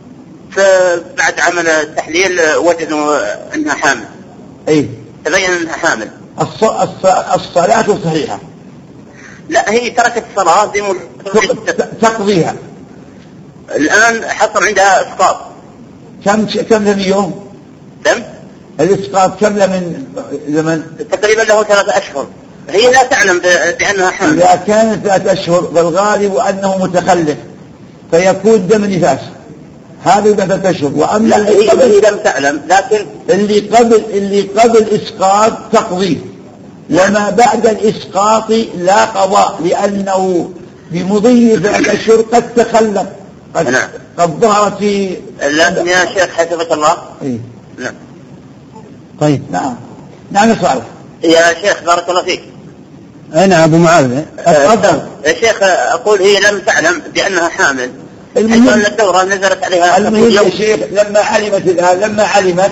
فبعد عمل التحليل وجدوا أنها حامل. أي. تبين أنها حامل. الص... الص... الصلاة صحيحة. لا هي تركت الصلاة زي تقضيها. الآن حصل عندها إسقاط. كم كم لم يوم؟ دم؟ الإسقاط كم من زمن؟ تقريبا له ثلاثة أشهر. هي لا تعلم بأنها حامل. إذا كانت ثلاثة أشهر فالغالب أنه متخلف فيكون دم نفاس، هذا ثلاثة أشهر. وأما اللي قبل لم تعلم، لكن اللي قبل اللي قبل إسقاط تقضيه، وما بعد الإسقاط لا قضاء، لأنه بمضي ثلاثة أشهر قد تخلف، قد, نعم. قد ظهر في. لكن يا شيخ حفظك الله. إيه؟ نعم. طيب. نعم نعم صالح. يا شيخ بارك الله فيك. أنا أبو معاذ. أفضل. يا شيخ أقول هي لم تعلم بأنها حامل. المهم الدورة نزلت عليها. المهم يا شيخ لما علمت الآن لما علمت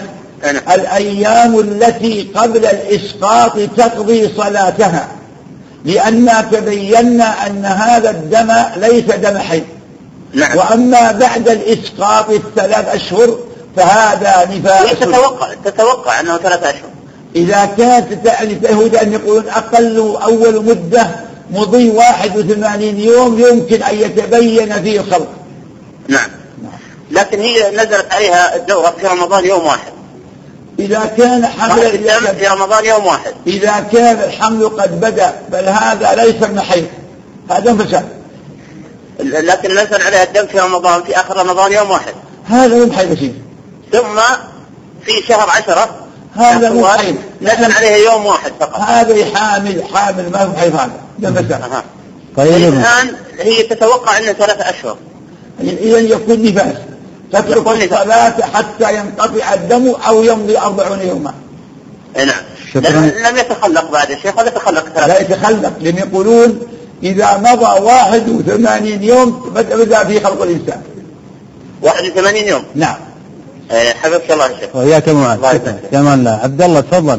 الأيام التي قبل الإسقاط تقضي صلاتها، لأننا تبينا أن هذا الدم ليس دم حيض. نعم. وأما بعد الإسقاط الثلاث أشهر فهذا نفاس. تتوقع تتوقع أنه ثلاث أشهر إذا كانت تعني اليهود أن يقولون أقل أول مدة مضي واحد وثمانين يوم يمكن أن يتبين فيه الخلق. نعم. لكن هي نزلت عليها الدورة في رمضان يوم واحد. إذا كان حمل في رمضان يوم واحد، إذا كان الحمل قد بدأ بل هذا ليس من حيض، هذا فساد. لكن نزل عليها الدم في رمضان في آخر رمضان يوم واحد، هذا يوم حيض شيء. ثم في شهر عشرة هذا مو حيض، نزل عليها يوم واحد فقط. هذا حامل حامل ما هو حيض، هذا ده فساد. طيب الآن هي تتوقع أنه ثلاثة أشهر، إذا يكون نفاس، تترك الصلاة حتى ينقطع الدم أو يمضي أربعون يوما. نعم. لم يتخلق بعد الشيخ ولا يتخلق ثلاثة. لا يتخلق، لم يقولون إذا مضى واحد وثمانين يوم بدأ في خلق الإنسان. واحد وثمانين يوم. نعم. حفظك الله يا شيخ. وياك معاذ. كمان الله. عبد الله تفضل.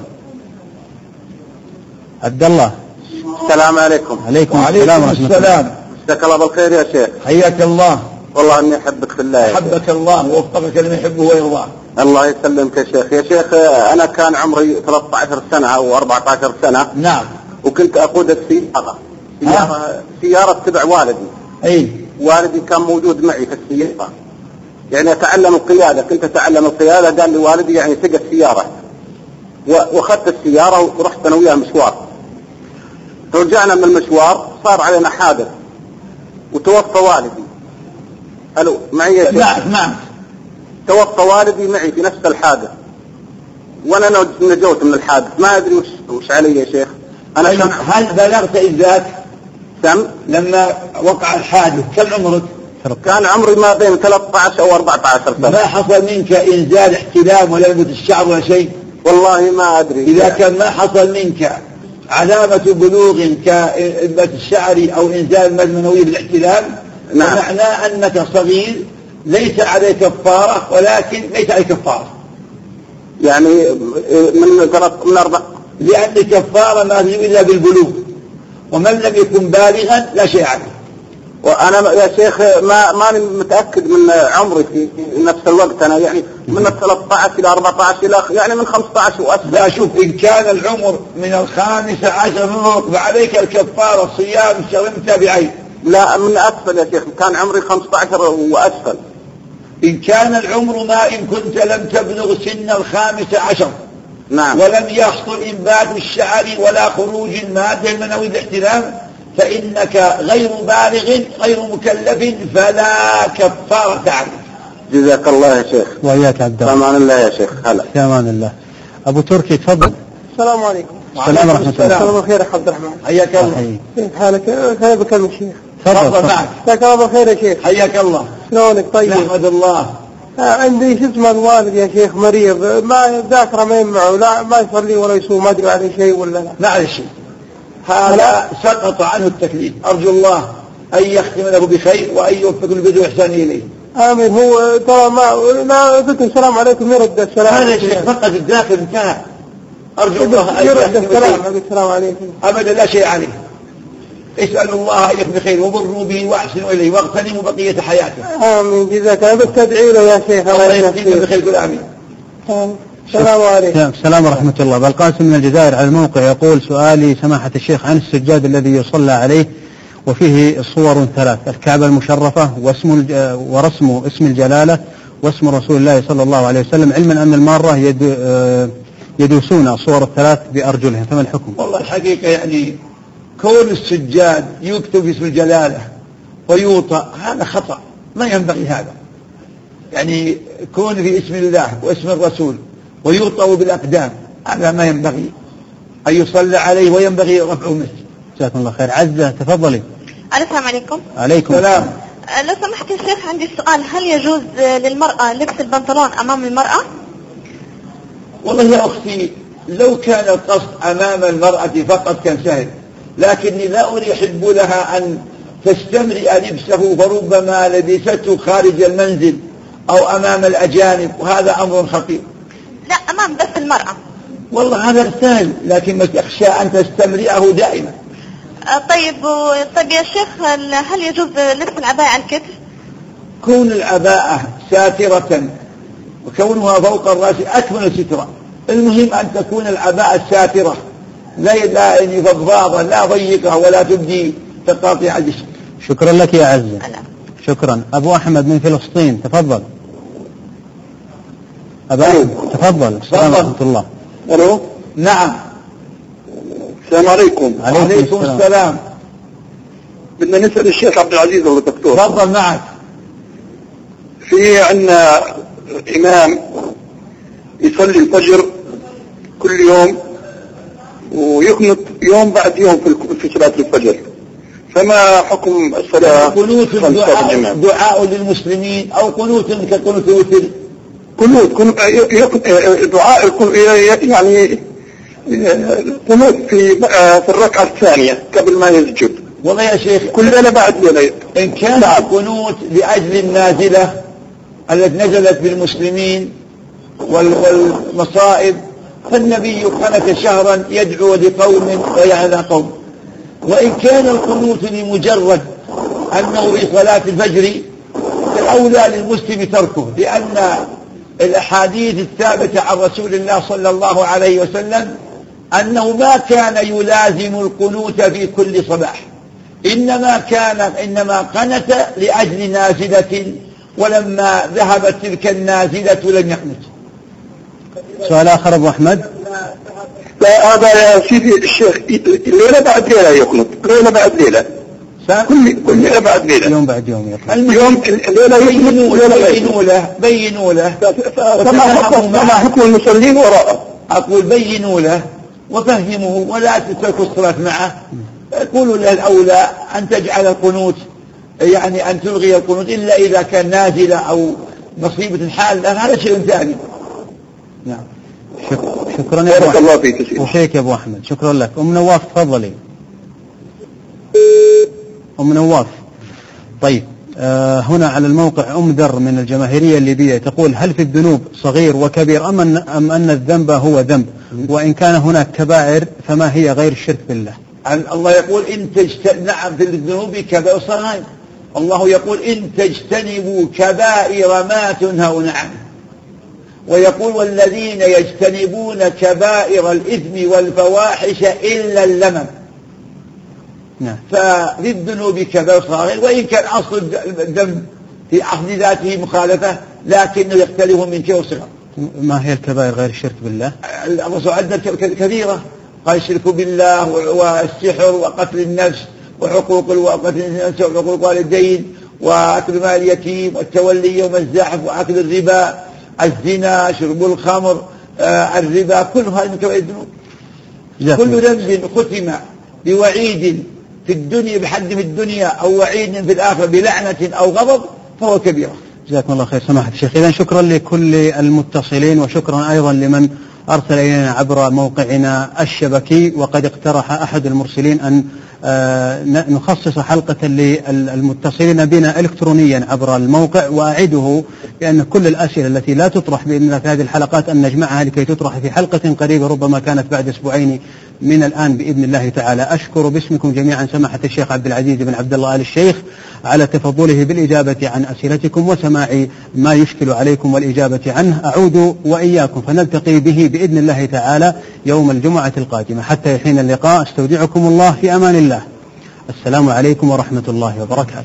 عبد الله. السلام عليكم. عليكم السلام ورحمة الله. السلام. جزاك الله بالخير يا شيخ. حياك الله. والله اني احبك في الله. احبك الله ووفقك لمن يحبه ويرضاه. الله يسلمك يا شيخ. يا شيخ انا كان عمري ثلاثة عشر سنة او أربعة عشر سنة. نعم. وكنت اقود السيارة. سيارة, سيارة تبع والدي. اي. والدي كان موجود معي في السيارة. يعني اتعلم القيادة، كنت اتعلم القيادة، قال لي والدي يعني سق السيارة. واخذت السيارة ورحت انا وياه مشوار. رجعنا من المشوار صار علينا حادث وتوفى والدي. الو معي يا شيخ؟ نعم نعم. توفى والدي معي في نفس الحادث وانا نجوت من الحادث، ما ادري وش, وش علي يا شيخ. انا أيوة. هل بلغت إذاك سم لما وقع الحادث؟ كم عمرك؟ كان عمري ما بين ثلاثة عشر او أربعة عشر سنة. ما حصل منك انزال احتلام ولا لبس الشعر ولا شيء؟ والله ما ادري. اذا كان ما حصل منك علامة بلوغ كإنبات الشعر او انزال المد المنوي بالاحتلام، نعم. معناه انك صغير ليس عليك كفارة، ولكن ليس عليك كفارة يعني من ثلاث من أربع، لأن الكفارة ما تجب إلا بالبلوغ، ومن لم يكن بالغا لا شيء عليه. وأنا يا شيخ ما ماني متأكد من عمري في نفس الوقت، أنا يعني من ثلاثة عشر إلى أربعة عشر إلى يعني من خمسة عشر وأسفل. لا شوف، إن كان العمر من الخامسة عشر فعليك الكفارة صيام شهرين متابعين. لا من أسفل يا شيخ، كان عمري خمسة عشر وأسفل. إن كان العمر ما إن كنت لم تبلغ سن الخامسة عشر، نعم. ولم يحصل إنبات الشعر ولا خروج المادة المنوي الاحتلام فإنك غير بالغ غير مكلف فلا كفارة عليك. جزاك الله يا شيخ. وإياك عبد الله. أمان الله يا شيخ. هلا. أمان الله. أبو تركي تفضل. السلام عليكم. السلام ورحمة الله. السلام خير يا عبد الرحمن. حياك الله. كيف حالك؟ أنا بكلمك شيخ. تفضل معك. جزاك الله خير يا شيخ. حياك الله. شلونك؟ طيب. نحمد الله. عندي شو اسمه الوالد يا شيخ مريض، ما ذاكره ما يمنعه، لا ما يصلي ولا يصوم، ما ادري عليه شيء ولا لا. معلش هذا سقط عنه التكليف، ارجو الله ان يختم له بخير وان يوفق البدء واحسان اليه. امين. هو ترى ما ما قلت السلام عليكم يرد السلام. هذا يا شيخ فقط الداخل انتهى. ارجو الله ان يرد السلام. السلام عليكم. ابدا لا شيء عليه. اسأل الله أن يكون بخير وبروا به وأحسنوا إليه واغتنموا بقية حياته. آمين. جزاك الله. بستدعي له يا شيخ. الله يهديك بخير. قل آمين. السلام عليكم. السلام ورحمة الله. بالقاسم من الجزائر على الموقع يقول: سؤالي سماحة الشيخ عن السجاد الذي يصلى عليه وفيه صور ثلاث: الكعبة المشرفة واسم ورسم اسم الجلالة واسم رسول الله صلى الله عليه وسلم، علما أن المارة يد يدوسون الصور الثلاث بأرجلهم، فما الحكم؟ والله الحقيقة يعني كون السجاد يكتب اسم الجلالة ويوطأ هذا خطأ، ما ينبغي هذا. يعني كون في اسم الله واسم الرسول ويوطأ بالأقدام هذا ما ينبغي أن يصلى عليه وينبغي رفعه مثل. جزاكم الله خير. عزة تفضلي. السلام عليكم. عليكم السلام. لو سمحت يا شيخ عندي سؤال: هل يجوز للمرأة لبس البنطلون أمام المرأة؟ والله يا أختي لو كان القصد أمام المرأة فقط كان سهل، لكني لا أحب لها أن تستمرئ لبسه فربما لبسته خارج المنزل أو أمام الأجانب، وهذا أمر خطير. لا أمام أم بس المرأة؟ والله هذا سهل، لكن ما تخشى أن تستمرئه دائما. طيب طيب يا شيخ، هل يجوز لبس العباية على الكتف؟ كون العباءة ساترة وكونها فوق الرأس أكمل سترة. المهم أن تكون العباءة ساترة، لا لا فضفاضة، لا ضيقة ولا تبدي تقاطع الجسم. شكرا لك يا عزة. شكرا. أبو أحمد من فلسطين، تفضل. أبو أحمد تفضل. السلام ورحمة الله. ألو. نعم. السلام عليكم. عليكم السلام. بدنا نسأل الشيخ عبد العزيز ولا الدكتور؟ تفضل معك. في عندنا إمام يصلي الفجر كل يوم ويقنط يوم بعد يوم في صلاة الفجر، فما حكم الصلاة؟ قنوت الدعاء دعاء للمسلمين أو قنوت كقنوت الوتر؟ قنوت دعاء يعني قنوت في في الركعة الثانية قبل ما يسجد. والله يا شيخ كل ليلة بعد ليلة. إن كان قنوت لأجل النازلة التي نزلت بالمسلمين والمصائب، فالنبي قنت شهرا يدعو لقوم ويعلى قوم. وإن كان القنوت لمجرد أنه في صلاة الفجر فالأولى للمسلم تركه، لأن الأحاديث الثابتة عن رسول الله صلى الله عليه وسلم أنه ما كان يلازم القنوت في كل صباح، إنما كان إنما قنت لأجل نازلة، ولما ذهبت تلك النازلة لم يقنت. سؤال آخر أبو أحمد. لا هذا يا سيدي الشيخ ليلة بعد ليلة يقنط، ليلة بعد ليلة، كل كل ليلة بعد ليلة، يوم بعد يوم يقنط. يوم الليلة بينوا له بينوا له فما حكم ما حكم المصلين وراءه؟ أقول بينوا له وفهموه ولا تتركوا الصلاة معه. قولوا له الأولى أن تجعل القنوت، يعني أن تلغي القنوت إلا إذا كان نازلة أو مصيبة حالة، هذا شيء ثاني. نعم. شكرا يا أبو أحمد. وفيك يا أبو أحمد. شكرا لك. أم نواف تفضلي. أم نواف. طيب آه هنا على الموقع أم در من الجماهيرية الليبية تقول: هل في الذنوب صغير وكبير أم أن, أم أن الذنب هو ذنب؟ وإن كان هناك كبائر فما هي غير الشرك بالله؟ الله يقول إن تجتنبوا، نعم في الذنوب كبائر صغير. الله يقول إن تجتنبوا كبائر ما تنهون عنه، ويقول والذين يجتنبون كبائر الإثم والفواحش إلا اللمم. نعم. ففي الذنوب كبائر صغير، وإن كان أصل الذنب في أصل ذاته مخالفة لكنه يختلف من كبير وصغر. ما هي الكبائر غير الشرك بالله؟ الرسول عندنا كثيرة، قال الشرك بالله والسحر وقتل النفس وحقوق وقتل النفس وحقوق الوالدين وأكل مال اليتيم والتولي يوم الزحف وأكل الربا، الزنا، شرب الخمر، آه الربا، كل هذه من كبائر الذنوب. كل ذنب ختم بوعيد في الدنيا بحد في الدنيا أو وعيد في الآخرة بلعنة أو غضب فهو كبيرة. جزاكم الله خير سماحة الشيخ. إذن شكرا لكل المتصلين، وشكرا أيضا لمن أرسل إلينا عبر موقعنا الشبكي. وقد اقترح أحد المرسلين أن نخصص حلقة للمتصلين بنا إلكترونيا عبر الموقع، وأعده بأن كل الأسئلة التي لا تطرح بإذن الله في هذه الحلقات أن نجمعها لكي تطرح في حلقة قريبة، ربما كانت بعد أسبوعين من الآن بإذن الله تعالى. أشكر باسمكم جميعا سماحة الشيخ عبد العزيز بن عبد الله آل الشيخ على تفضله بالإجابة عن أسئلتكم وسماع ما يشكل عليكم والإجابة عنه. أعود وإياكم فنلتقي به بإذن الله تعالى يوم الجمعة القادمة. حتى حين اللقاء استودعكم الله في أمان الله. السلام عليكم ورحمة الله وبركاته.